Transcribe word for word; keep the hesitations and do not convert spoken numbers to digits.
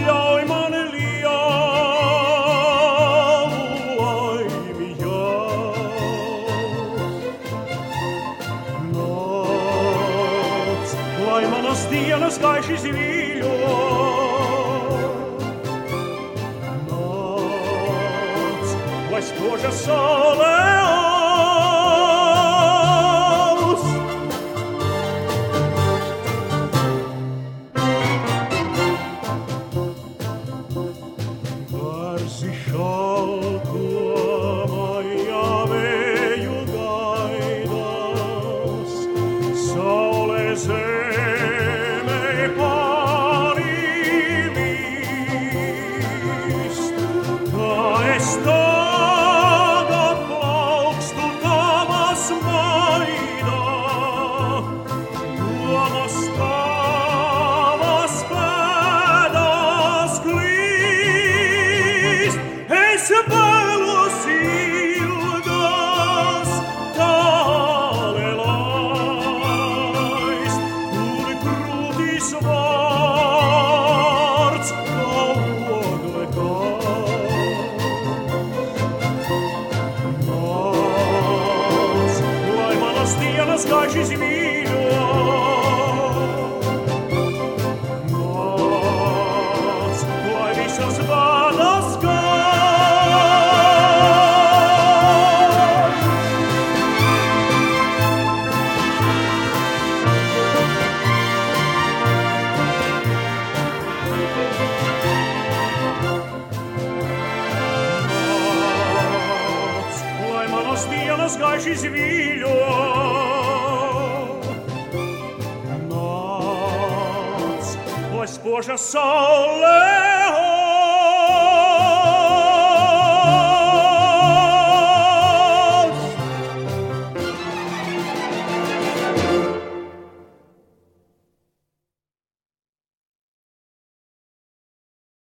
ļauj man ļauj Nāc, lai manas dienas gaiši zvīļo. Nāc, lai spoža saule aust. Barzi šaltamajā vēju gaidas, saule zemei pāri līst. Kā es tagad plaukstu tavas maidā, domas tavas pēdās klīst. Es vēlos ilgas tāle laist, kur krūtis vārds kā ogle Nāc, lai manas dienas gaiši zvīļo. Nāc, lai visas bādas gāž. Nāc, lai manas dienas gaiši zvīļo. Nāc, lai spoža saule